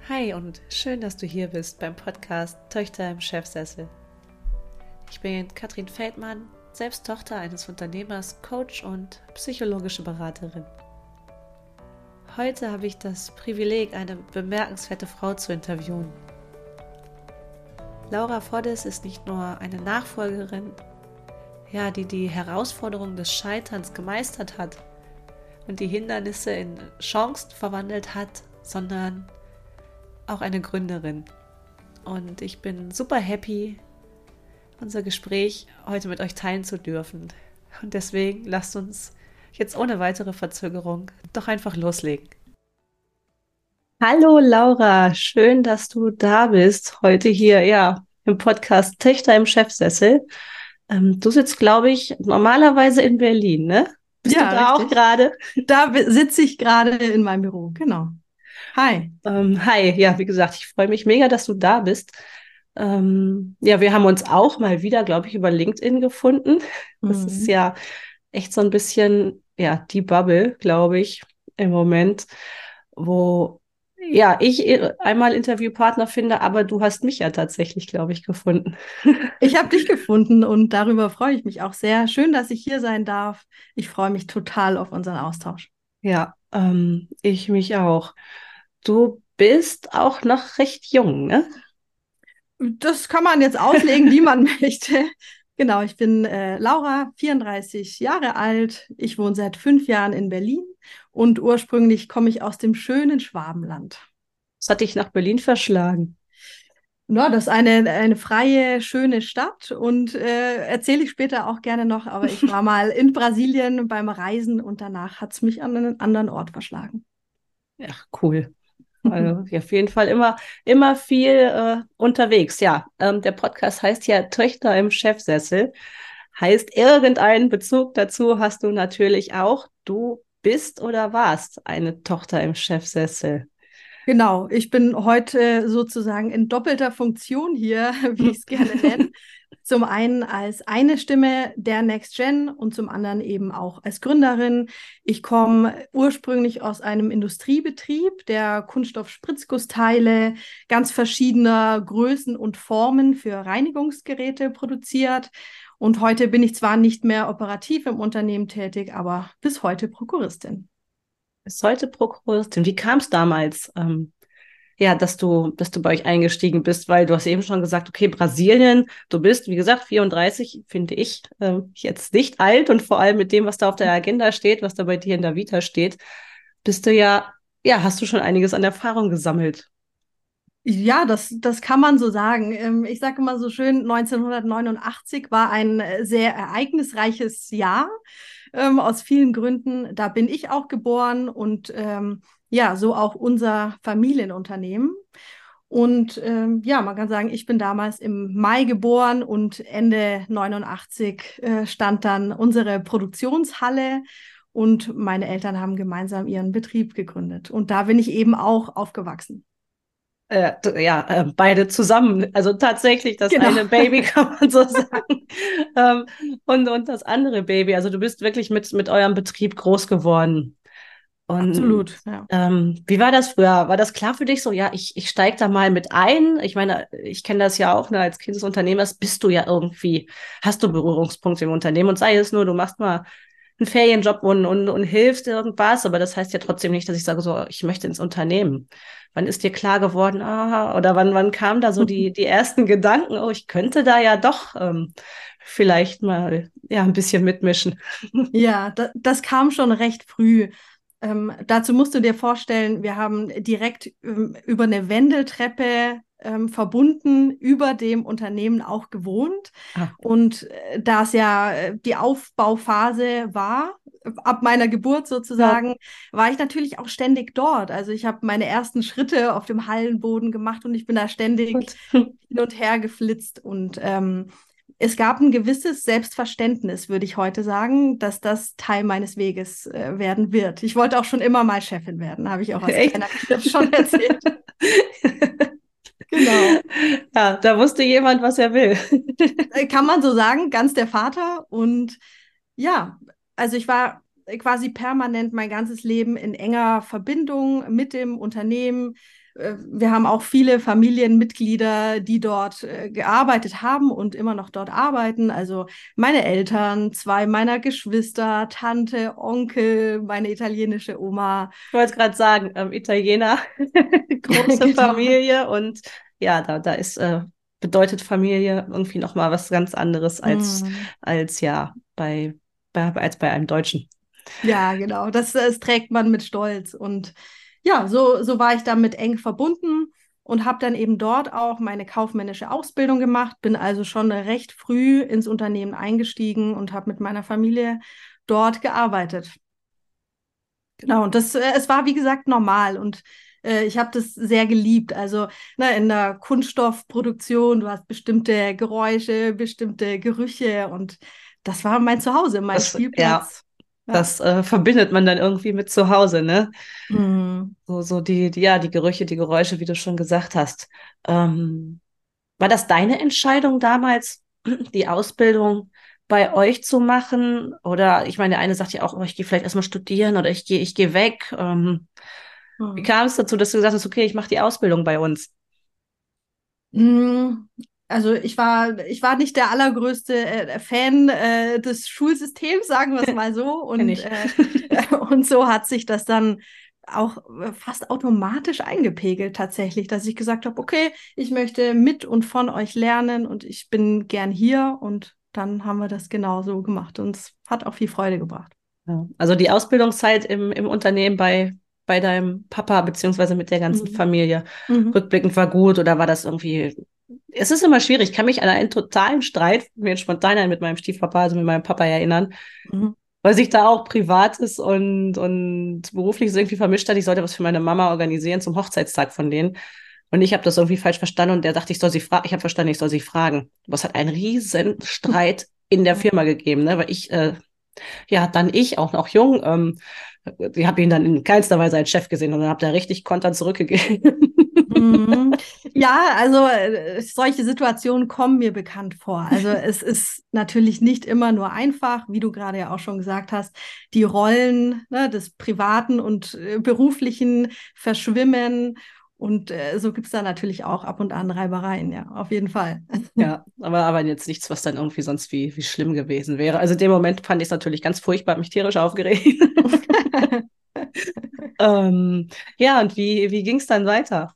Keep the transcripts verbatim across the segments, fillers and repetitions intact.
Hi und schön, dass du hier bist beim Podcast Töchter im Chefsessel. Ich bin Katrin Feldmann, selbst Tochter eines Unternehmers, Coach und psychologische Beraterin. Heute habe ich das Privileg, eine bemerkenswerte Frau zu interviewen. Laura Voddes ist nicht nur eine Nachfolgerin, ja, die die Herausforderungen des Scheiterns gemeistert hat und die Hindernisse in Chancen verwandelt hat, sondern auch eine Gründerin. Und ich bin super happy, unser Gespräch heute mit euch teilen zu dürfen. Und deswegen lasst uns jetzt ohne weitere Verzögerung doch einfach loslegen. Hallo Laura, schön, dass du da bist, heute hier, ja, im Podcast Töchter im Chefsessel. Ähm, du sitzt, glaube ich, normalerweise in Berlin, ne? Bist du Ja, da auch richtig. gerade? Da be- sitze ich gerade in meinem Büro. Genau. Hi. Ähm, hi, ja, wie gesagt, ich freue mich mega, dass du da bist. Ähm, ja, wir haben uns auch mal wieder, glaube ich, über LinkedIn gefunden. Das ist Mhm. ja echt so ein bisschen, ja, die Bubble, glaube ich, im Moment, wo, ja, ich einmal Interviewpartner finde, aber du hast mich ja tatsächlich, glaube ich, gefunden. Ich habe dich gefunden und darüber freue ich mich auch sehr. Schön, dass ich hier sein darf. Ich freue mich total auf unseren Austausch. Ja, ähm, ich mich auch. Du bist auch noch recht jung, ne? Das kann man jetzt auslegen, wie man möchte. Genau, ich bin äh, Laura, vierunddreißig Jahre alt. Ich wohne seit fünf Jahren in Berlin und ursprünglich komme ich aus dem schönen Schwabenland. Das hat dich nach Berlin verschlagen. Ja, das ist eine, eine freie, schöne Stadt und äh, erzähle ich später auch gerne noch, aber ich war mal in Brasilien beim Reisen und danach hat es mich an einen anderen Ort verschlagen. Ja, cool. Also auf jeden Fall immer, immer viel äh, unterwegs. Ja, ähm, der Podcast heißt ja Töchter im Chefsessel. Heißt, irgendeinen Bezug dazu hast du natürlich auch. Du bist oder warst eine Tochter im Chefsessel. Genau, ich bin heute sozusagen in doppelter Funktion hier, wie ich es gerne nenne. Zum einen als eine Stimme der Next Gen und zum anderen eben auch als Gründerin. Ich komme ursprünglich aus einem Industriebetrieb, der Kunststoff-Spritzgussteile ganz verschiedener Größen und Formen für Reinigungsgeräte produziert. Und heute bin ich zwar nicht mehr operativ im Unternehmen tätig, aber bis heute Prokuristin. Bis heute Prokuristin. Wie kam es damals, ähm, ja, dass du, dass du bei euch eingestiegen bist? Weil du hast eben schon gesagt, okay, Brasilien, du bist, wie gesagt, vierunddreißig, finde ich, ähm, jetzt nicht alt und vor allem mit dem, was da auf der Agenda steht, was da bei dir in der Vita steht, bist du ja, ja, hast du schon einiges an Erfahrung gesammelt. Ja, das, das kann man so sagen. Ähm, Ich sage immer so schön, neunzehnhundertneunundachtzig war ein äh, sehr ereignisreiches Jahr, ähm, aus vielen Gründen. Da bin ich auch geboren und ähm, ja, so auch unser Familienunternehmen. Und ähm, ja, man kann sagen, ich bin damals im Mai geboren und Ende neunundachtzig äh, stand dann unsere Produktionshalle und meine Eltern haben gemeinsam ihren Betrieb gegründet. Und da bin ich eben auch aufgewachsen. Äh, d- ja, äh, beide zusammen. Also tatsächlich das Genau. eine Baby, kann man so sagen. Ähm, und, und das andere Baby. Also du bist wirklich mit, mit eurem Betrieb groß geworden. Und Absolut, ja. ähm, wie war das früher? War das klar für dich so, ja, ich, ich steige da mal mit ein? Ich meine, ich kenne das ja auch, ne, als Kind des Unternehmers bist du ja irgendwie, hast du Berührungspunkte im Unternehmen und sei es nur, du machst mal einen Ferienjob und, und, und hilfst irgendwas, aber das heißt ja trotzdem nicht, dass ich sage, so, ich möchte ins Unternehmen. Wann ist dir klar geworden, ah, oder wann, wann kamen da so die, die ersten Gedanken, oh, ich könnte da ja doch ähm, vielleicht mal ja ein bisschen mitmischen. Ja, da, das kam schon recht früh. Ähm, dazu musst du dir vorstellen, wir haben direkt ähm, über eine Wendeltreppe ähm, verbunden, über dem Unternehmen auch gewohnt. Ah, Und äh, da es ja äh, die Aufbauphase war, ab meiner Geburt ja, sozusagen, war ich natürlich auch ständig dort. Also ich habe meine ersten Schritte auf dem Hallenboden gemacht und ich bin da ständig gut. hin und her geflitzt und ähm, es gab ein gewisses Selbstverständnis, würde ich heute sagen, dass das Teil meines Weges äh, werden wird. Ich wollte auch schon immer mal Chefin werden, habe ich auch als Echt? kleiner Kind schon erzählt. Genau. Ja, da wusste jemand, was er will. Äh, Kann man so sagen, ganz der Vater. Und ja, also ich war quasi permanent mein ganzes Leben in enger Verbindung mit dem Unternehmen. äh, wir haben auch viele Familienmitglieder, die dort äh, gearbeitet haben und immer noch dort arbeiten. Also meine Eltern, zwei meiner Geschwister, Tante, Onkel, meine italienische Oma. Ich wollte gerade sagen, ähm, Italiener, große Genau. Familie und ja, da, da ist, äh, bedeutet Familie irgendwie nochmal was ganz anderes als, Mm. als ja, bei, bei, als bei einem Deutschen. Ja, genau. Das, das trägt man mit Stolz. Und ja, so, so war ich damit eng verbunden und habe dann eben dort auch meine kaufmännische Ausbildung gemacht, bin also schon recht früh ins Unternehmen eingestiegen und habe mit meiner Familie dort gearbeitet. Genau, und das, äh, es war wie gesagt normal und äh, ich habe das sehr geliebt. Also ne, in der Kunststoffproduktion, du hast bestimmte Geräusche, bestimmte Gerüche und das war mein Zuhause, mein Das, ja, Spielplatz. Ja. das äh, verbindet man dann irgendwie mit zu Hause, ne? Mhm. So, so die, die, ja, die Gerüche, die Geräusche, wie du schon gesagt hast. Ähm, war das deine Entscheidung damals, die Ausbildung bei euch zu machen? Oder ich meine, der eine sagt ja auch, oh, ich gehe vielleicht erstmal studieren oder ich gehe, ich gehe weg. Ähm, wie Mhm. kam es dazu, dass du gesagt hast, okay, ich mache die Ausbildung bei uns? Mm, Also ich war, ich war nicht der allergrößte äh, Fan äh, des Schulsystems, sagen wir es mal so. Kenn Und, ich. äh, und so hat sich das dann auch äh, fast automatisch eingepegelt tatsächlich, dass ich gesagt habe, okay, ich möchte mit und von euch lernen und ich bin gern hier. Und dann haben wir das genauso gemacht und es hat auch viel Freude gebracht. Ja. Also die Ausbildungszeit im, im Unternehmen bei, bei deinem Papa beziehungsweise mit der ganzen Mhm. Familie Mhm. rückblickend war gut oder war das irgendwie. Es ist immer schwierig. Ich kann mich an einen totalen Streit, mir spontan mit meinem Stiefpapa, also mit meinem Papa erinnern, Mhm. weil sich da auch Privates und, und Berufliches irgendwie vermischt hat. Ich sollte was für meine Mama organisieren zum Hochzeitstag von denen. Und ich habe das irgendwie falsch verstanden und der dachte, ich soll sie fragen. Ich habe verstanden, ich soll sie fragen. Aber es hat einen riesen Streit in der Firma gegeben, ne? Weil ich, äh, ja, dann ich, auch noch jung, ähm, ich habe ihn dann in keinster Weise als Chef gesehen und dann habe da richtig Konter zurückgegeben. Mhm. Ja, also äh, solche Situationen kommen mir bekannt vor. Also es ist natürlich nicht immer nur einfach, wie du gerade ja auch schon gesagt hast, die Rollen, ne, des Privaten und äh, Beruflichen verschwimmen. Und äh, so gibt es da natürlich auch ab und an Reibereien, ja, auf jeden Fall. Ja, aber, aber jetzt nichts, was dann irgendwie sonst wie, wie schlimm gewesen wäre. Also in dem Moment fand ich es natürlich ganz furchtbar, hab mich tierisch aufgeregt. ähm, ja, und wie, wie ging es dann weiter?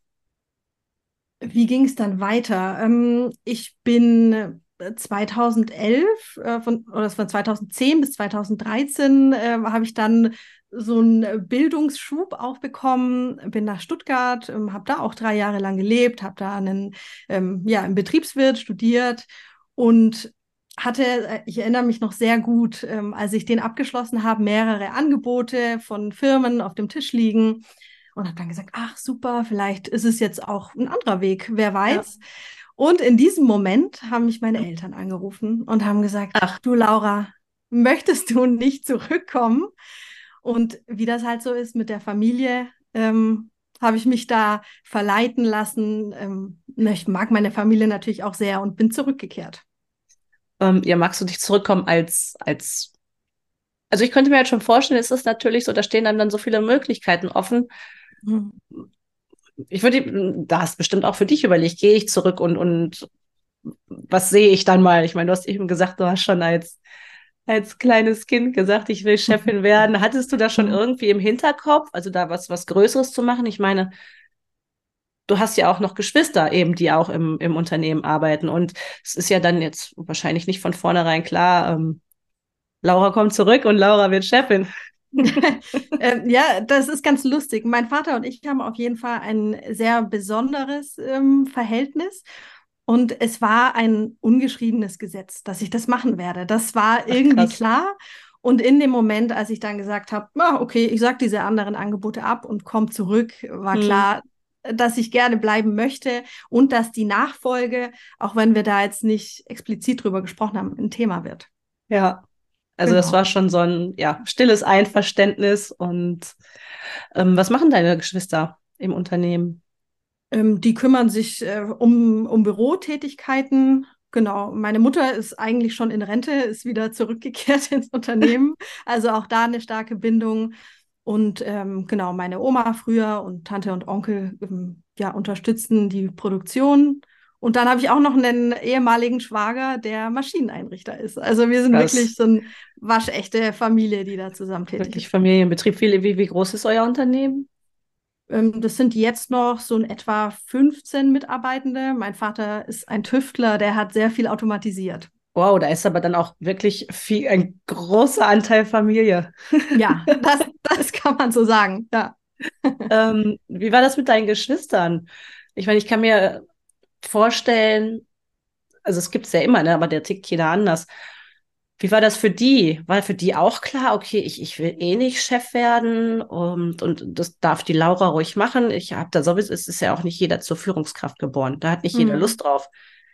Wie ging es dann weiter? Ähm, ich bin äh, zweitausendelf, äh, von, oder es war zweitausendzehn bis zweitausenddreizehn, äh, habe ich dann so einen Bildungsschub auch bekommen, bin nach Stuttgart, ähm, habe da auch drei Jahre lang gelebt, habe da einen, ähm, ja, im Betriebswirt studiert und hatte, äh, ich erinnere mich noch sehr gut, ähm, als ich den abgeschlossen habe, mehrere Angebote von Firmen auf dem Tisch liegen und habe dann gesagt, ach super, vielleicht ist es jetzt auch ein anderer Weg, wer Ja. weiß. Und in diesem Moment haben mich meine Eltern angerufen und haben gesagt, Ach, du Laura, möchtest du nicht zurückkommen? Und wie das halt so ist mit der Familie, ähm, habe ich mich da verleiten lassen. Ähm, ich mag meine Familie natürlich auch sehr und bin zurückgekehrt. ähm, ja, magst du dich zurückkommen als, als, also ich könnte mir jetzt schon vorstellen, es ist natürlich so, da stehen einem dann so viele Möglichkeiten offen. Mhm. Ich würde, da hast bestimmt auch für dich überlegt, gehe ich zurück und, und was sehe ich dann mal? Ich meine, du hast eben gesagt, du hast schon als, als kleines Kind gesagt, ich will Chefin werden. Hattest du da schon Mhm. irgendwie im Hinterkopf, also da was, was Größeres zu machen? Ich meine, du hast ja auch noch Geschwister eben, die auch im, im Unternehmen arbeiten. Und es ist ja dann jetzt wahrscheinlich nicht von vornherein klar, ähm, Laura kommt zurück und Laura wird Chefin. Ähm, ja, das ist ganz lustig. Mein Vater und ich haben auf jeden Fall ein sehr besonderes ähm, Verhältnis. Und es war ein ungeschriebenes Gesetz, dass ich das machen werde. Das war Ach, irgendwie krass. klar. Und in dem Moment, als ich dann gesagt habe, ah, okay, ich sage diese anderen Angebote ab und komme zurück, war Hm, klar, dass ich gerne bleiben möchte und dass die Nachfolge, auch wenn wir da jetzt nicht explizit drüber gesprochen haben, ein Thema wird. ja. Also das war Genau. schon so ein, ja, stilles Einverständnis. Und ähm, was machen deine Geschwister im Unternehmen? Ähm, die kümmern sich äh, um, um Bürotätigkeiten. Genau. Meine Mutter ist eigentlich schon in Rente, ist wieder zurückgekehrt ins Unternehmen. Also auch da eine starke Bindung. Und ähm, genau, meine Oma früher und Tante und Onkel ähm, ja, unterstützten die Produktion. Und dann habe ich auch noch einen ehemaligen Schwager, der Maschineneinrichter ist. Also wir sind Krass. wirklich so eine waschechte Familie, die da zusammen tätig Wirklich ist. Familienbetrieb. Wie, wie, wie groß ist euer Unternehmen? Ähm, das sind jetzt noch so in etwa fünfzehn Mitarbeitende. Mein Vater ist ein Tüftler, der hat sehr viel automatisiert. Wow, da ist aber dann auch wirklich viel, ein großer Anteil Familie. Ja, das, das kann man so sagen. Ja. Ähm, wie war das mit deinen Geschwistern? Ich meine, ich kann mir vorstellen, also es gibt es ja immer, ne, aber der tickt jeder anders. Wie war das für die? War für die auch klar, okay, ich, ich will eh nicht Chef werden und, und das darf die Laura ruhig machen. Ich habe da sowieso, es ist ja auch nicht jeder zur Führungskraft geboren. Da hat nicht jeder Hm. Lust drauf.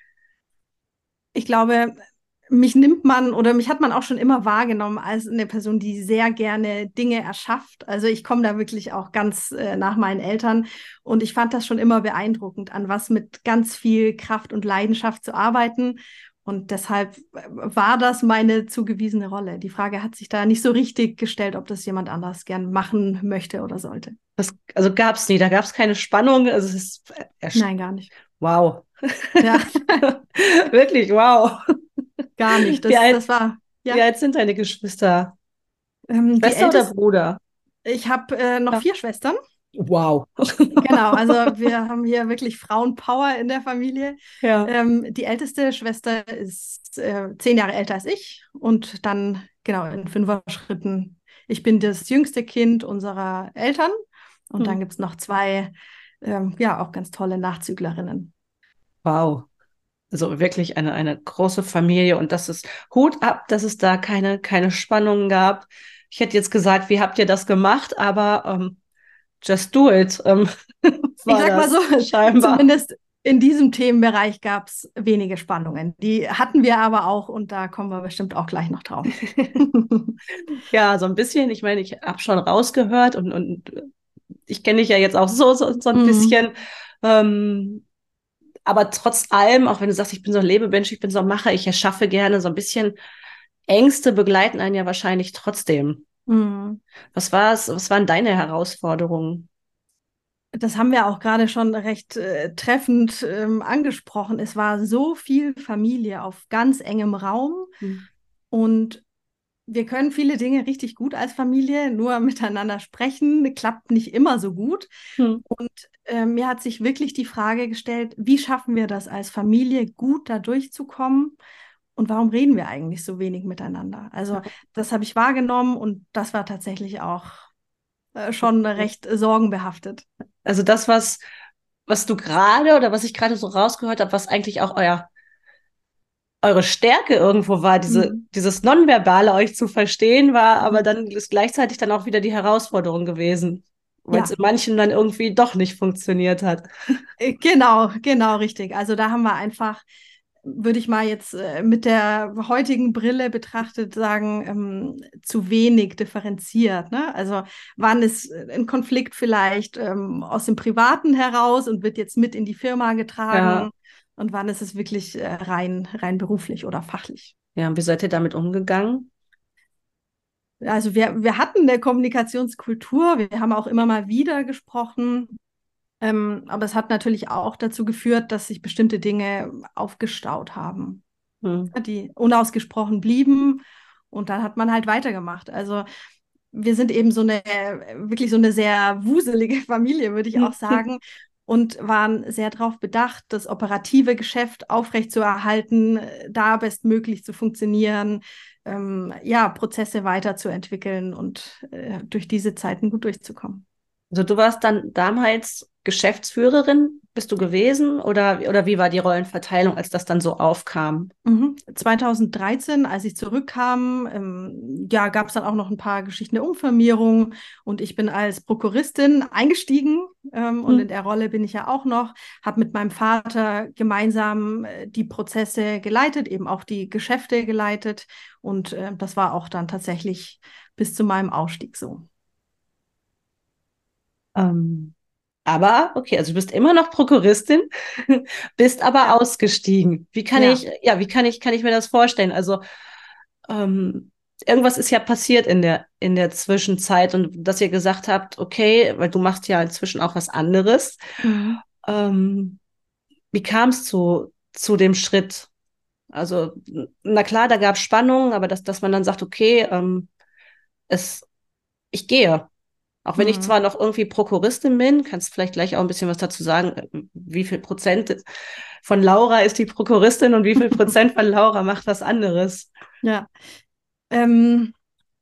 Ich glaube, mich nimmt man oder mich hat man auch schon immer wahrgenommen als eine Person, die sehr gerne Dinge erschafft. Also ich komme da wirklich auch ganz äh, nach meinen Eltern und ich fand das schon immer beeindruckend, an was mit ganz viel Kraft und Leidenschaft zu arbeiten. Und deshalb äh, war das meine zugewiesene Rolle. Die Frage hat sich da nicht so richtig gestellt, ob das jemand anders gern machen möchte oder sollte. Das, also gab es nie, da gab es keine Spannung. Also es ist erst- Nein, gar nicht. wow. Ja, Wirklich, wow. gar nicht. Wie Das, alt, das war, wie ja, alt sind deine Geschwister? ähm, die Schwester oder älteste. Bruder? Ich habe äh, noch Ja. vier Schwestern. Wow. Genau, also wir haben hier wirklich Frauenpower in der Familie. Ja. Ähm, die älteste Schwester ist äh, zehn Jahre älter als ich und dann genau in Fünfer-Schritten. Ich bin das jüngste Kind unserer Eltern und Hm. dann gibt es noch zwei, ähm, ja, auch ganz tolle Nachzüglerinnen. Wow. Also wirklich eine, eine große Familie und das ist Hut ab, dass es da keine, keine Spannungen gab. Ich hätte jetzt gesagt, wie habt ihr das gemacht? Aber ähm, just do it, ähm, Ich war sag mal so, das scheinbar. zumindest in diesem Themenbereich gab es wenige Spannungen. Die hatten wir aber auch und da kommen wir bestimmt auch gleich noch drauf. Ja, so ein bisschen. Ich meine, ich habe schon rausgehört und, und ich kenne dich ja jetzt auch so, so, so ein Mhm. bisschen. Ähm, aber trotz allem, auch wenn du sagst, ich bin so ein Lebemensch, ich bin so ein Macher, ich erschaffe gerne, so ein bisschen Ängste begleiten einen ja wahrscheinlich trotzdem. Mhm. Was war's, was waren deine Herausforderungen? Das haben wir auch gerade schon recht äh, treffend ähm, angesprochen. Es war so viel Familie auf ganz engem Raum Hm. und wir können viele Dinge richtig gut als Familie, nur miteinander sprechen klappt nicht immer so gut. Hm. Und äh, mir hat sich wirklich die Frage gestellt, wie schaffen wir das als Familie gut da durchzukommen? Und warum reden wir eigentlich so wenig miteinander? Also das habe ich wahrgenommen und das war tatsächlich auch äh, schon recht sorgenbehaftet. Also das, was, was du gerade oder was ich gerade so rausgehört habe, was eigentlich auch euer, eure Stärke irgendwo war, diese, Mhm. dieses Nonverbale euch zu verstehen, war aber Mhm. dann ist gleichzeitig dann auch wieder die Herausforderung gewesen, weil es Ja, in manchen dann irgendwie doch nicht funktioniert hat. äh, genau, genau richtig. Also da haben wir einfach, würde ich mal jetzt äh, mit der heutigen Brille betrachtet sagen, ähm, zu wenig differenziert. Ne? Also wann ist äh, ein Konflikt vielleicht ähm, aus dem Privaten heraus und wird jetzt mit in die Firma getragen Ja, und wann ist es wirklich äh, rein, rein beruflich oder fachlich. ja, und wie seid ihr damit umgegangen? Also wir, wir hatten eine Kommunikationskultur, wir haben auch immer mal wieder gesprochen. Ähm, aber es hat natürlich auch dazu geführt, dass sich bestimmte Dinge aufgestaut haben, Hm. die unausgesprochen blieben. Und dann hat man halt weitergemacht. Also wir sind eben so eine, wirklich so eine sehr wuselige Familie, würde ich auch sagen. Und waren sehr darauf bedacht, das operative Geschäft aufrechtzuerhalten, da bestmöglich zu funktionieren, ähm, ja, Prozesse weiterzuentwickeln und äh, durch diese Zeiten gut durchzukommen. Also du warst dann damals Geschäftsführerin, bist du gewesen oder, oder wie war die Rollenverteilung, als das dann so aufkam? Mhm. zweitausenddreizehn, als ich zurückkam, ähm, ja, gab es dann auch noch ein paar Geschichten der Umfirmierung und ich bin als Prokuristin eingestiegen ähm, und Hm. in der Rolle bin ich ja auch noch, habe mit meinem Vater gemeinsam äh, die Prozesse geleitet, eben auch die Geschäfte geleitet und äh, das war auch dann tatsächlich bis zu meinem Ausstieg so. Ähm, aber, okay, also du bist immer noch Prokuristin, bist aber Ja, ausgestiegen. Wie kann ja. ich, ja, wie kann ich, kann ich mir das vorstellen? Also, ähm, irgendwas ist ja passiert in der, in der Zwischenzeit und dass ihr gesagt habt, okay, weil du machst ja inzwischen auch was anderes. Mhm. Ähm, wie kam es zu, zu dem Schritt? Also, na klar, da gab es Spannungen, aber dass, dass man dann sagt, okay, ähm, es, ich gehe. Auch wenn ich Mhm. zwar noch irgendwie Prokuristin bin, kannst du vielleicht gleich auch ein bisschen was dazu sagen, wie viel Prozent von Laura ist die Prokuristin und wie viel Prozent von Laura macht was anderes? Ja, ähm,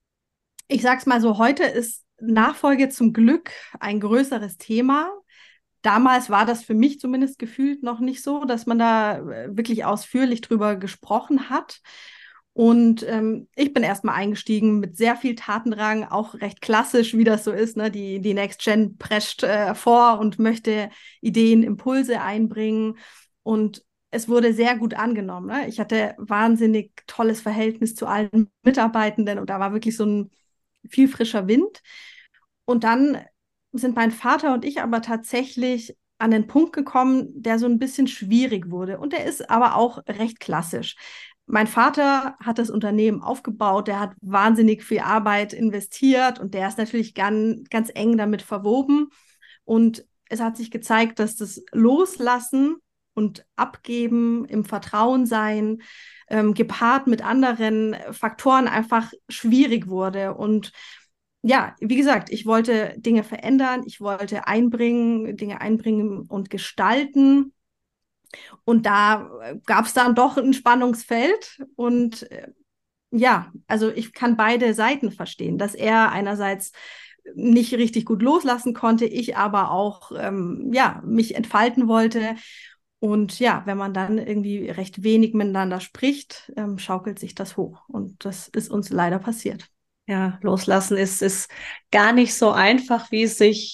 ich sag's mal so, heute ist Nachfolge zum Glück ein größeres Thema. Damals war das für mich zumindest gefühlt noch nicht so, dass man da äh, wirklich ausführlich drüber gesprochen hat. Und ähm, ich bin erstmal eingestiegen mit sehr viel Tatendrang, auch recht klassisch, wie das so ist. Ne? Die, die Next Gen prescht äh, vor und möchte Ideen, Impulse einbringen. Und es wurde sehr gut angenommen. Ne? Ich hatte wahnsinnig tolles Verhältnis zu allen Mitarbeitenden und da war wirklich so ein viel frischer Wind. Und dann sind mein Vater und ich aber tatsächlich an den Punkt gekommen, der so ein bisschen schwierig wurde. Und der ist aber auch recht klassisch. Mein Vater hat das Unternehmen aufgebaut, der hat wahnsinnig viel Arbeit investiert und der ist natürlich ganz, ganz eng damit verwoben. Und es hat sich gezeigt, dass das Loslassen und Abgeben im Vertrauen sein, ähm, gepaart mit anderen Faktoren einfach schwierig wurde. Und ja, wie gesagt, ich wollte Dinge verändern, ich wollte einbringen, Dinge einbringen und gestalten. Und da gab es dann doch ein Spannungsfeld. Und äh, ja, also ich kann beide Seiten verstehen, dass er einerseits nicht richtig gut loslassen konnte, ich aber auch ähm, ja, mich entfalten wollte. Und ja, wenn man dann irgendwie recht wenig miteinander spricht, ähm, schaukelt sich das hoch. Und das ist uns leider passiert. Ja, loslassen ist, ist gar nicht so einfach, wie es sich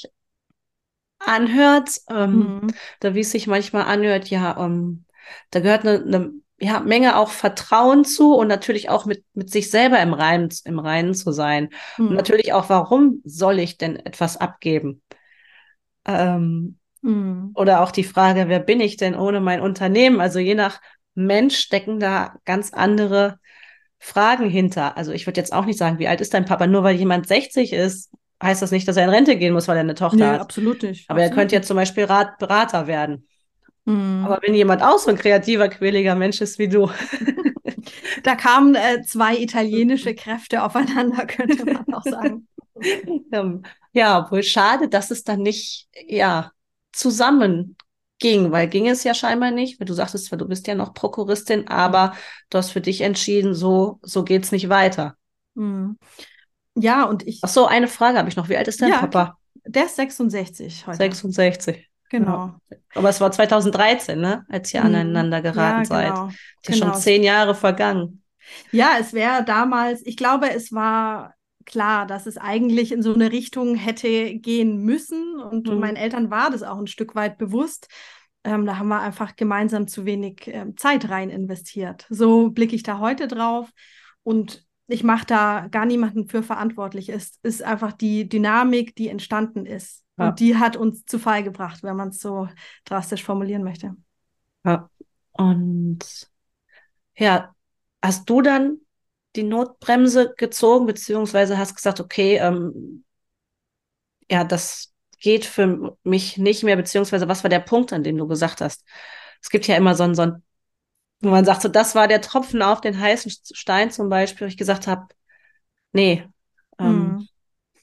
anhört. Ähm, Mhm. da wie es sich manchmal anhört, ja, ähm, da gehört eine, eine ja, Menge auch Vertrauen zu und natürlich auch mit, mit sich selber im Reinen, im Reinen zu sein. Und Mhm. natürlich auch, warum soll ich denn etwas abgeben? Ähm, Mhm. oder auch die Frage, wer bin ich denn ohne mein Unternehmen? Also je nach Mensch stecken da ganz andere Fragen hinter. Also ich würde jetzt auch nicht sagen, wie alt ist dein Papa? Nur weil jemand sechzig ist, heißt das nicht, dass er in Rente gehen muss, weil er eine Tochter Nee, hat. absolut nicht. Aber er Absolut könnte jetzt nicht. zum Beispiel Rat, Berater werden. Aber Mhm. wenn jemand auch so ein kreativer, quäliger Mensch ist wie du, Da kamen äh, zwei italienische Kräfte aufeinander, könnte man auch sagen. ähm, ja, wohl schade, dass es dann nicht, ja, zusammen ging, weil ging es ja scheinbar nicht, weil du sagtest zwar, du bist ja noch Prokuristin, aber Mhm. du hast für dich entschieden, so, so geht's nicht weiter. Mhm. Ja, und Ach ich, so, eine Frage habe ich noch. Wie alt ist dein ja, klar. Papa? Der ist sechsundsechzig heute. sechsundsechzig. Ja. Genau. Aber es war zweitausenddreizehn, ne? Als ihr Mhm. aneinander geraten Ja, seid. genau. Ist ja schon Genau. zehn Jahre vergangen. Ja, es wäre damals, ich glaube, es war klar, dass es eigentlich in so eine Richtung hätte gehen müssen. Und Hm. meinen Eltern war das auch ein Stück weit bewusst. Ähm, da haben wir einfach gemeinsam zu wenig ähm, Zeit rein investiert. So blicke ich da heute drauf. Und ich mache da gar niemanden für verantwortlich. Es ist einfach die Dynamik, die entstanden ist. Und Ja, die hat uns zu Fall gebracht, wenn man es so drastisch formulieren möchte. ja. Und ja, hast du dann die Notbremse gezogen, beziehungsweise hast gesagt, okay, ähm, ja, das geht für mich nicht mehr, beziehungsweise was war der Punkt, an dem du gesagt hast? Es gibt ja immer so ein, so ein, wo man sagt, so, das war der Tropfen auf den heißen Stein zum Beispiel, wo ich gesagt habe, nee, ähm, Hm.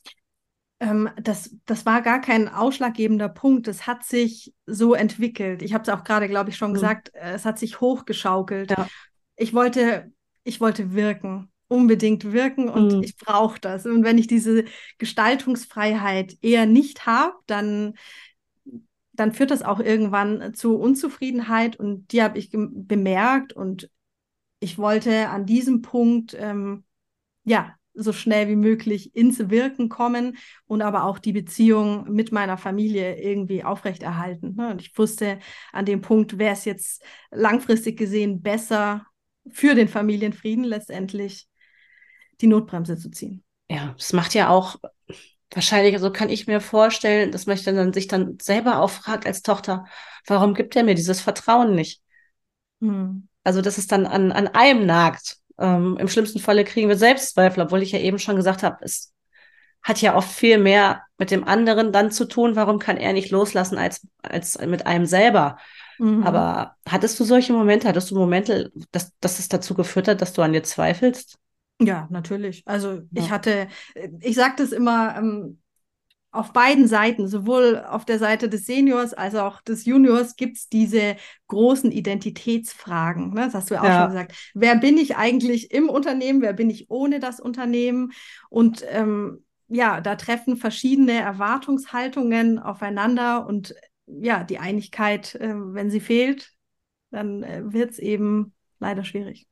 Ähm, das, das war gar kein ausschlaggebender Punkt. Es hat sich so entwickelt. Ich habe es auch gerade, glaube ich, schon hm, gesagt, äh, es hat sich hochgeschaukelt. ja, Ich wollte, ich wollte wirken, unbedingt wirken und hm, ich brauche das. Und wenn ich diese Gestaltungsfreiheit eher nicht habe, dann, dann führt das auch irgendwann zu Unzufriedenheit und die habe ich bemerkt und ich wollte an diesem Punkt ähm, ja, so schnell wie möglich ins Wirken kommen und aber auch die Beziehung mit meiner Familie irgendwie aufrechterhalten. Ne? Und ich wusste, an dem Punkt wäre es jetzt langfristig gesehen besser für den Familienfrieden letztendlich die Notbremse zu ziehen. ja, das macht ja auch wahrscheinlich, so kann ich mir vorstellen, dass man dann sich dann selber auch fragt als Tochter, warum gibt er mir dieses Vertrauen nicht? Hm. Also, dass es dann an, an einem nagt. Ähm, im schlimmsten Falle kriegen wir Selbstzweifel, obwohl ich ja eben schon gesagt habe, es hat ja oft viel mehr mit dem anderen dann zu tun. Warum kann er nicht loslassen als, als mit einem selber? Mhm. Aber hattest du solche Momente? Hattest du Momente, dass, dass es dazu geführt hat, dass du an dir zweifelst? Ja, natürlich. Also ich Ja. hatte, ich sage das immer, ähm, auf beiden Seiten, sowohl auf der Seite des Seniors als auch des Juniors, gibt es diese großen Identitätsfragen. Ne? Das hast du ja auch schon Ja. gesagt. Wer bin ich eigentlich im Unternehmen? Wer bin ich ohne das Unternehmen? Und ähm, ja, da treffen verschiedene Erwartungshaltungen aufeinander und ja, die Einigkeit, äh, wenn sie fehlt, dann äh, wird es eben leider schwierig.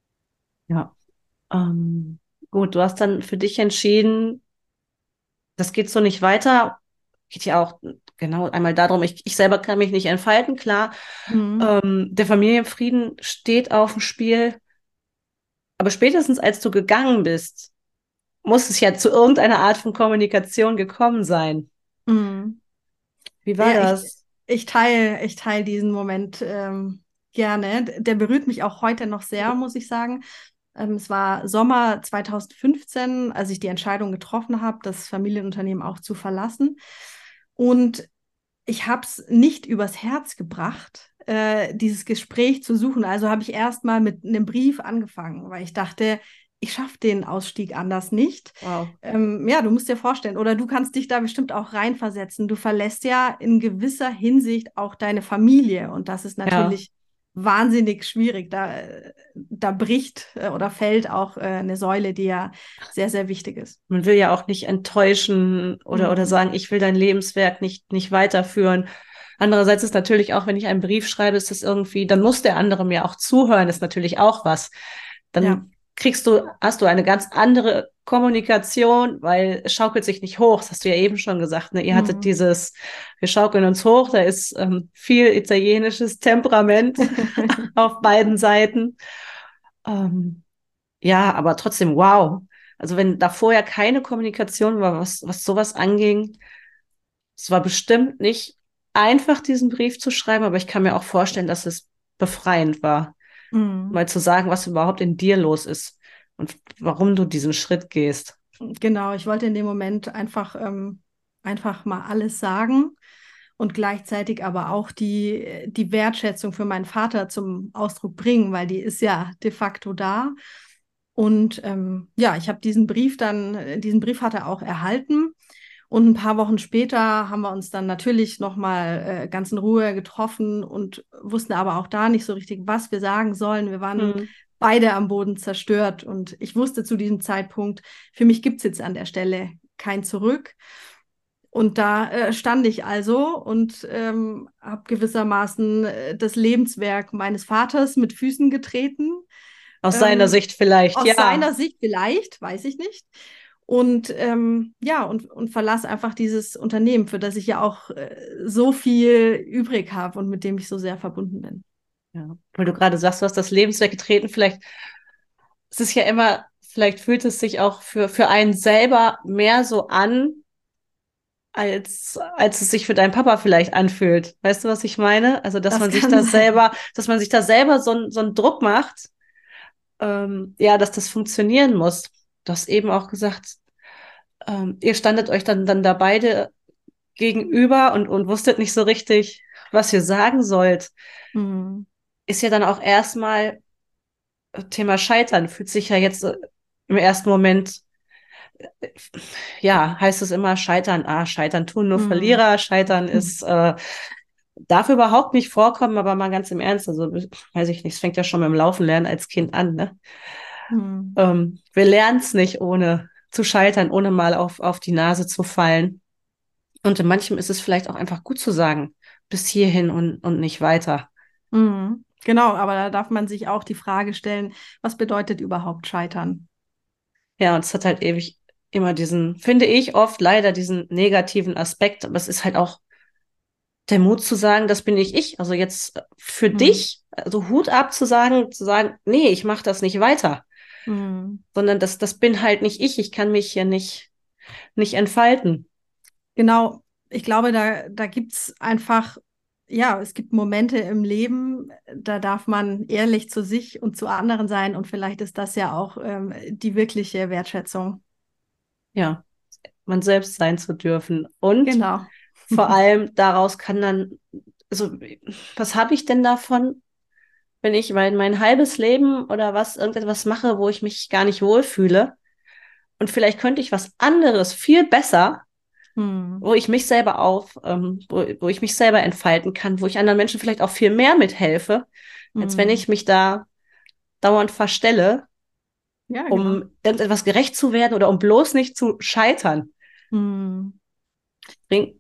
Ja. Ähm, gut, du hast dann für dich entschieden, das geht so nicht weiter. Geht ja auch genau einmal darum, ich, ich selber kann mich nicht entfalten, klar. Mhm. Ähm, der Familienfrieden steht auf dem Spiel. Aber spätestens als du gegangen bist, muss es ja zu irgendeiner Art von Kommunikation gekommen sein. Mhm. Wie war Ja, ich, das? ich teile ich teil diesen Moment ähm, gerne. Der berührt mich auch heute noch sehr, muss ich sagen. Ähm, es war Sommer zwanzig fünfzehn, als ich die Entscheidung getroffen habe, das Familienunternehmen auch zu verlassen. Und ich habe es nicht übers Herz gebracht, äh, dieses Gespräch zu suchen. Also habe ich erst mal mit einem Brief angefangen, weil ich dachte, ich schaffe den Ausstieg anders nicht. Wow. Ähm, ja, du musst dir vorstellen, oder du kannst dich da bestimmt auch reinversetzen. Du verlässt ja in gewisser Hinsicht auch deine Familie und das ist Ja. natürlich wahnsinnig schwierig. Da, da bricht äh, oder fällt auch äh, eine Säule, die ja sehr, sehr wichtig ist. Man will ja auch nicht enttäuschen oder, oder Mhm. sagen, ich will dein Lebenswerk nicht, nicht weiterführen. Andererseits ist natürlich auch, wenn ich einen Brief schreibe, ist das irgendwie, dann muss der andere mir auch zuhören, ist natürlich auch was. Ja. Dann kriegst du, hast du eine ganz andere Kommunikation, weil es schaukelt sich nicht hoch. Das hast du ja eben schon gesagt. Ne? Ihr hattet Mhm. dieses, wir schaukeln uns hoch, da ist ähm, viel italienisches Temperament auf beiden Seiten. Ähm, ja, aber trotzdem, wow. Also wenn da vorher keine Kommunikation war, was, was sowas anging, es war bestimmt nicht einfach, diesen Brief zu schreiben, aber ich kann mir auch vorstellen, dass es befreiend war, Mhm. mal zu sagen, was überhaupt in dir los ist und warum du diesen Schritt gehst. Genau, ich wollte in dem Moment einfach, ähm, einfach mal alles sagen und gleichzeitig aber auch die, die Wertschätzung für meinen Vater zum Ausdruck bringen, weil die ist ja de facto da. Und ähm, ja, ich habe diesen Brief dann, äh, diesen Brief hat er auch erhalten. Und ein paar Wochen später haben wir uns dann natürlich nochmal äh, ganz in Ruhe getroffen und wussten aber auch da nicht so richtig, was wir sagen sollen. Wir waren Hm. beide am Boden zerstört und ich wusste zu diesem Zeitpunkt, für mich gibt es jetzt an der Stelle kein Zurück. Und da äh, stand ich also und ähm, habe gewissermaßen äh, das Lebenswerk meines Vaters mit Füßen getreten. Aus seiner Ähm, Sicht vielleicht, aus ja. seiner Sicht vielleicht, weiß ich nicht. Und ähm, ja, und, und verlasse einfach dieses Unternehmen, für das ich ja auch äh, so viel übrig habe und mit dem ich so sehr verbunden bin. Ja. Weil du gerade sagst, du hast das Lebenswerk getreten, vielleicht es ist ja immer, vielleicht fühlt es sich auch für, für einen selber mehr so an, als, als es sich für deinen Papa vielleicht anfühlt. Weißt du, was ich meine? Also, dass Das man sich kann da sein. selber, dass man sich da selber so, so einen Druck macht, ähm, ja, dass das funktionieren muss. Du hast eben auch gesagt, ähm, ihr standet euch dann, dann da beide gegenüber und, und wusstet nicht so richtig, was ihr sagen sollt. Mhm. Ist ja dann auch erstmal Thema Scheitern, fühlt sich ja jetzt äh, im ersten Moment, ja, heißt es immer Scheitern, ah, Scheitern tun nur Mhm. Verlierer, Scheitern ist, äh, darf überhaupt nicht vorkommen, aber mal ganz im Ernst, also weiß ich nicht, es fängt ja schon mit dem Laufen lernen als Kind an, ne? Mhm. Ähm, wir lernen es nicht, ohne zu scheitern, ohne mal auf, auf die Nase zu fallen. Und in manchem ist es vielleicht auch einfach gut zu sagen, bis hierhin und, und nicht weiter. Mhm. Genau, aber da darf man sich auch die Frage stellen, was bedeutet überhaupt Scheitern? Ja, und es hat halt ewig immer diesen, finde ich oft leider diesen negativen Aspekt, aber es ist halt auch der Mut zu sagen, das bin nicht ich. Also jetzt für Mhm. dich, also Hut ab zu sagen, zu sagen, nee, ich mache das nicht weiter, Mhm. sondern das, das bin halt nicht ich. Ich kann mich hier nicht, nicht entfalten. Genau, ich glaube, da, da gibt es einfach ja, es gibt Momente im Leben, da darf man ehrlich zu sich und zu anderen sein und vielleicht ist das ja auch ähm, die wirkliche Wertschätzung. Ja, man selbst sein zu dürfen. Und Genau. vor allem daraus kann dann, also was habe ich denn davon, wenn ich mein, mein halbes Leben oder was, irgendetwas mache, wo ich mich gar nicht wohlfühle? Und vielleicht könnte ich was anderes viel besser, Hm. wo ich mich selber auf, ähm, wo, wo ich mich selber entfalten kann, wo ich anderen Menschen vielleicht auch viel mehr mithelfe, als wenn Hm. ich mich da dauernd verstelle, Ja, genau. um irgendetwas gerecht zu werden oder um bloß nicht zu scheitern. Hm. Bring,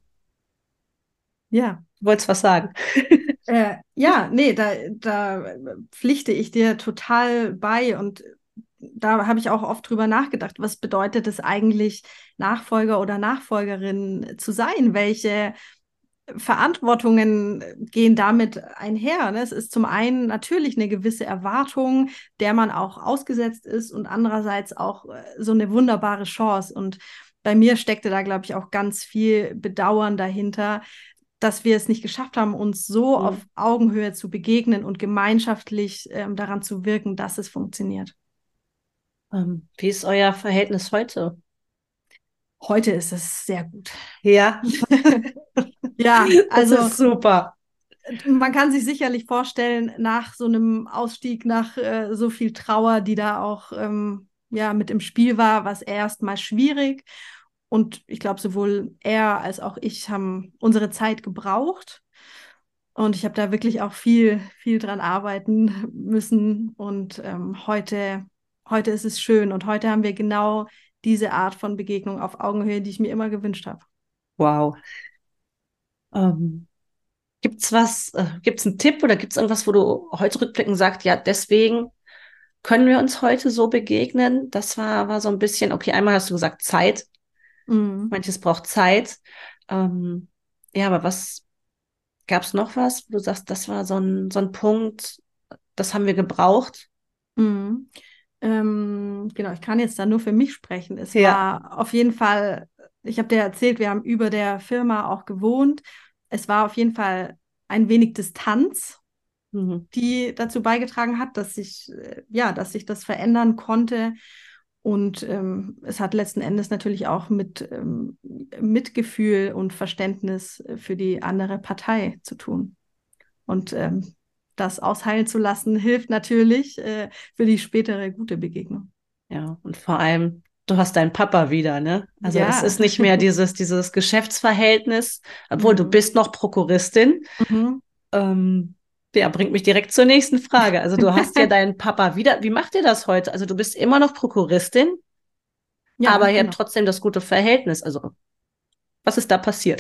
Ja. du wolltest was sagen. Äh, ja, nee, da, da pflichte ich dir total bei und da habe ich auch oft drüber nachgedacht, was bedeutet es eigentlich, Nachfolger oder Nachfolgerin zu sein? Welche Verantwortungen gehen damit einher? Ne? Es ist zum einen natürlich eine gewisse Erwartung, der man auch ausgesetzt ist und andererseits auch äh, so eine wunderbare Chance. Und bei mir steckte da, glaube ich, auch ganz viel Bedauern dahinter, dass wir es nicht geschafft haben, uns so Hm. auf Augenhöhe zu begegnen und gemeinschaftlich ähm, daran zu wirken, dass es funktioniert. Ähm, wie ist euer Verhältnis heute? Heute ist es sehr gut. Ja, Ja, das also ist super. man kann sich sicherlich vorstellen, nach so einem Ausstieg, nach äh, so viel Trauer, die da auch ähm, ja, mit im Spiel war, war es erstmal schwierig. Und ich glaube, sowohl er als auch ich haben unsere Zeit gebraucht. Und ich habe da wirklich auch viel, viel dran arbeiten müssen. Und ähm, heute, heute ist es schön. Und heute haben wir genau diese Art von Begegnung auf Augenhöhe, die ich mir immer gewünscht habe. Wow. Ähm, gibt's was, äh, gibt's einen Tipp oder gibt's irgendwas, wo du heute rückblickend sagst, ja, deswegen können wir uns heute so begegnen? Das war, war so ein bisschen, okay, einmal hast du gesagt Zeit. Mhm. Manches braucht Zeit. Ähm, ja, aber was gab's noch was, wo du sagst, das war so ein, so ein Punkt, das haben wir gebraucht? Mhm. Ähm, genau, ich kann jetzt da nur für mich sprechen. Es Ja. war auf jeden Fall, ich habe dir erzählt, wir haben über der Firma auch gewohnt. Es war auf jeden Fall ein wenig Distanz, Mhm. die dazu beigetragen hat, dass sich, äh, ja, dass sich das verändern konnte. Und ähm, es hat letzten Endes natürlich auch mit ähm, Mitgefühl und Verständnis für die andere Partei zu tun. Und ähm, das ausheilen zu lassen, hilft natürlich äh, für die spätere gute Begegnung. Ja, und vor allem, du hast deinen Papa wieder, ne? Also es Ja. ist nicht mehr dieses, dieses Geschäftsverhältnis, obwohl du Mhm. bist noch Prokuristin. Mhm. Ähm, ja, bringt mich direkt zur nächsten Frage. Also du hast ja deinen Papa wieder. Wie macht ihr das heute? Also du bist immer noch Prokuristin, Ja, aber ihr habt genau. trotzdem das gute Verhältnis. Also was ist da passiert?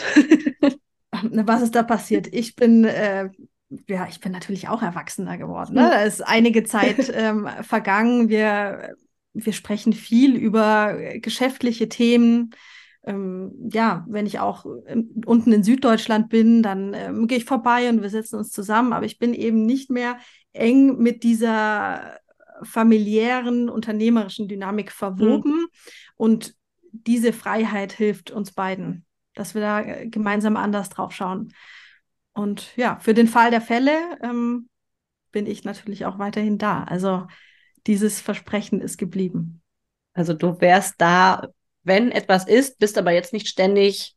Was ist da passiert? Ich bin, äh, ja, ich bin natürlich auch erwachsener geworden. Ne? Hm. Da ist einige Zeit ähm, vergangen. Wir, wir sprechen viel über geschäftliche Themen. Ähm, ja, wenn ich auch ähm, unten in Süddeutschland bin, dann ähm, gehe ich vorbei und wir setzen uns zusammen. Aber ich bin eben nicht mehr eng mit dieser familiären, unternehmerischen Dynamik Hm. verwoben. Und diese Freiheit hilft uns beiden, dass wir da äh, gemeinsam anders drauf schauen. Und ja, für den Fall der Fälle ähm, bin ich natürlich auch weiterhin da. Also dieses Versprechen ist geblieben. Also du wärst da, wenn etwas ist, bist aber jetzt nicht ständig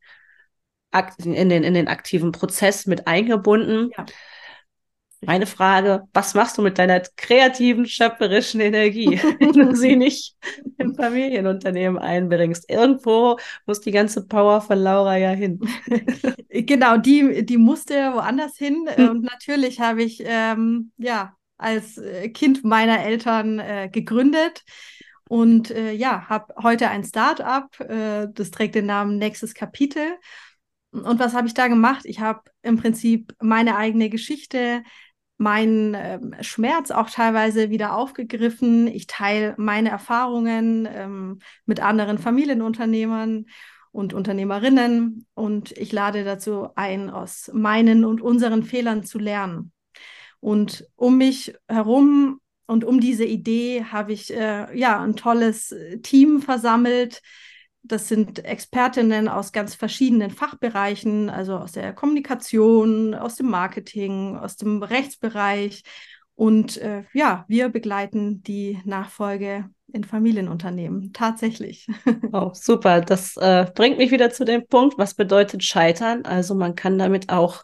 in den, in den aktiven Prozess mit eingebunden. Ja, Meine richtig. Frage, was machst du mit deiner kreativen, schöpferischen Energie, wenn du sie nicht im Familienunternehmen einbringst? Irgendwo muss die ganze Power von Laura ja hin. Genau, die, die musste woanders hin. Hm. Und natürlich habe ich ähm, ja als äh, Kind meiner Eltern äh, gegründet und äh, ja, habe heute ein Start-up, äh, das trägt den Namen Nächstes Kapitel. Und was habe ich da gemacht? Ich habe im Prinzip meine eigene Geschichte, meinen ähm, Schmerz auch teilweise wieder aufgegriffen. Ich teile meine Erfahrungen ähm, mit anderen Familienunternehmern und Unternehmerinnen und ich lade dazu ein, aus meinen und unseren Fehlern zu lernen. Und um mich herum und um diese Idee habe ich äh, ja ein tolles Team versammelt, das sind Expertinnen aus ganz verschiedenen Fachbereichen, also aus der Kommunikation, aus dem Marketing, aus dem Rechtsbereich. Und äh, ja, wir begleiten die Nachfolge in Familienunternehmen, tatsächlich. Oh, super. Das äh, bringt mich wieder zu dem Punkt, was bedeutet Scheitern? Also man kann damit auch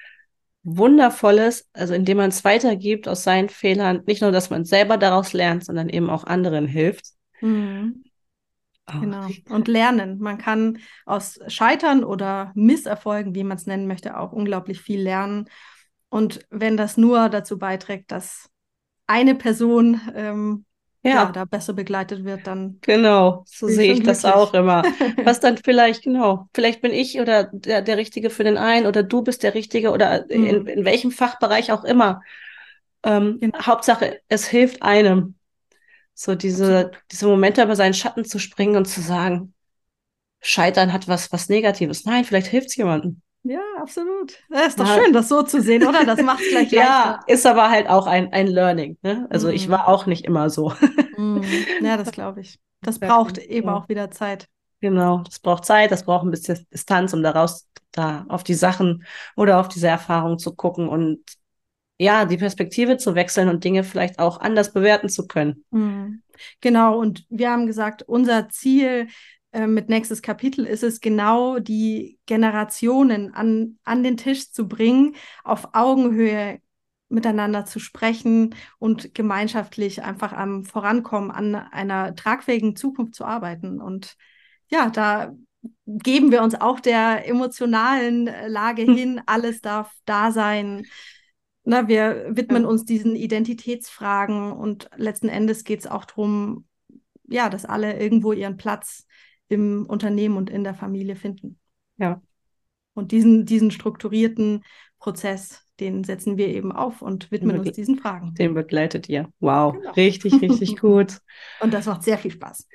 Wundervolles, also indem man es weitergibt aus seinen Fehlern, nicht nur, dass man selber daraus lernt, sondern eben auch anderen hilft. Mhm. Oh, Genau. Und lernen. Man kann aus Scheitern oder Misserfolgen, wie man es nennen möchte, auch unglaublich viel lernen. Und wenn das nur dazu beiträgt, dass eine Person ähm, ja, ja, da besser begleitet wird, dann genau, so bin ich sehe schon ich das auch glücklich. immer. Was dann vielleicht, genau, vielleicht bin ich oder der, der Richtige für den einen oder du bist der Richtige oder in, Mhm. in welchem Fachbereich auch immer. Ähm, Genau, Hauptsache, es hilft einem, so diese, absolut. diese Momente über seinen Schatten zu springen und zu sagen, Scheitern hat was, was Negatives. Nein, vielleicht hilft es jemandem. Ja, absolut. Ja, ist doch Na, schön, das so zu sehen, oder? Das macht es gleich leichter. ja, ist aber halt auch ein, ein Learning. Ne? Also ich Mhm. war auch nicht immer so. Mhm. Ja, das glaube ich. Das Gar braucht kein- eben Ja. auch wieder Zeit. Genau, das braucht Zeit, das braucht ein bisschen Distanz, um daraus da auf die Sachen oder auf diese Erfahrung zu gucken und ja, die Perspektive zu wechseln und Dinge vielleicht auch anders bewerten zu können. Mhm. Genau, und wir haben gesagt, unser Ziel äh, mit nächstes Kapitel ist es genau, die Generationen an, an den Tisch zu bringen, auf Augenhöhe miteinander zu sprechen und gemeinschaftlich einfach am Vorankommen an einer tragfähigen Zukunft zu arbeiten. Und ja, da geben wir uns auch der emotionalen äh, Lage hin. Alles darf da sein. Na, wir widmen Ja, uns diesen Identitätsfragen und letzten Endes geht es auch darum, ja, dass alle irgendwo ihren Platz im Unternehmen und in der Familie finden. ja, Und diesen, diesen strukturierten Prozess, den setzen wir eben auf und den, widmen uns begle diesen Fragen. den begleitet ihr. Wow, Genau. richtig, richtig gut. Und das macht sehr viel Spaß.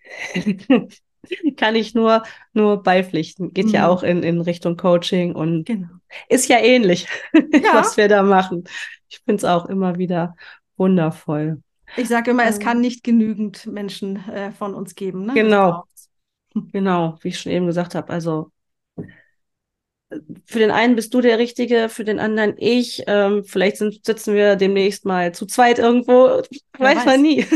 Kann ich nur, nur beipflichten. Geht ja Mhm. auch in, in Richtung Coaching und Genau. ist ja ähnlich, Ja, was wir da machen. Ich finde es auch immer wieder wundervoll. ich sage immer, es kann Ähm, nicht genügend Menschen äh, von uns geben. Ne? Das genau, braucht's. genau, wie ich schon eben gesagt habe. Also für den einen bist du der Richtige, für den anderen ich. Ähm, vielleicht sind, sitzen wir demnächst mal zu zweit irgendwo, Wer weiß man weiß. nie.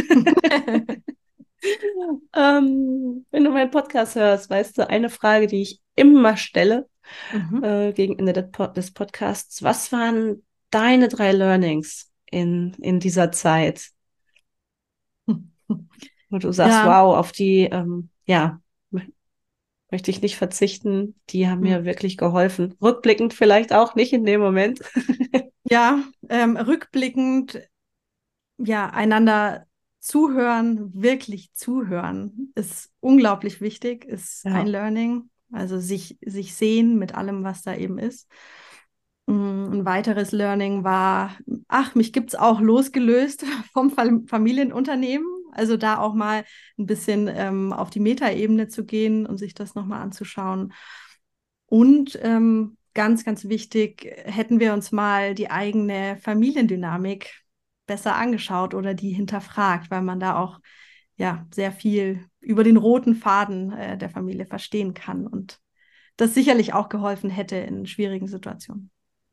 Ähm, wenn du meinen Podcast hörst, weißt du, eine Frage, die ich immer stelle Mhm. äh, gegen Ende des, Pod des Podcasts, was waren deine drei Learnings in, in dieser Zeit? Wo du sagst, Ja, wow, auf die, ähm, ja, mö- möchte ich nicht verzichten, die haben hm. mir wirklich geholfen. Rückblickend vielleicht auch nicht in dem Moment. Ja, ähm, rückblickend, ja, einander zuhören, wirklich zuhören, ist unglaublich wichtig, ist ein Ja, Learning. Also sich, sich sehen mit allem, was da eben ist. Mm, Ein weiteres Learning war, ach, mich gibt es auch losgelöst vom Fam- Familienunternehmen. Also da auch mal ein bisschen ähm, auf die Metaebene zu gehen und sich das nochmal anzuschauen. Und ähm, ganz, ganz wichtig, hätten wir uns mal die eigene Familiendynamik besser angeschaut oder die hinterfragt, weil man da auch ja sehr viel über den roten Faden äh, der Familie verstehen kann und das sicherlich auch geholfen hätte in schwierigen Situationen.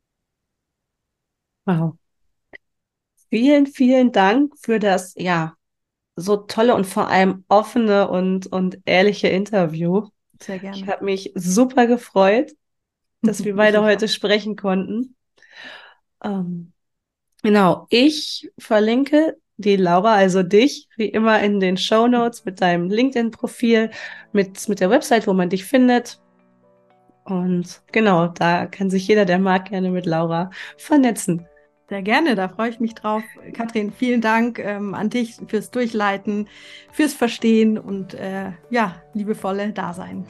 wow. Vielen, vielen Dank für das, ja, so tolle und vor allem offene und, und ehrliche Interview. Sehr Ich gerne. habe mich super gefreut, dass wir Ich beide mich auch. heute sprechen konnten. Ähm, genau, ich verlinke die Laura, also dich, wie immer in den Show Notes mit deinem LinkedIn-Profil, mit, mit der Website, wo man dich findet. Und genau, da kann sich jeder, der mag, gerne mit Laura vernetzen. Sehr gerne, da freue ich mich drauf. Katrin, vielen Dank ähm, an dich fürs Durchleiten, fürs Verstehen und äh, ja, liebevolle Dasein.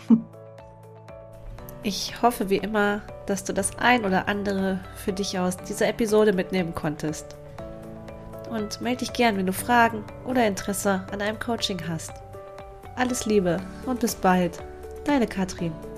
Ich hoffe wie immer, dass du das ein oder andere für dich aus dieser Episode mitnehmen konntest. Und melde dich gern, wenn du Fragen oder Interesse an einem Coaching hast. Alles Liebe und bis bald. Deine Katrin.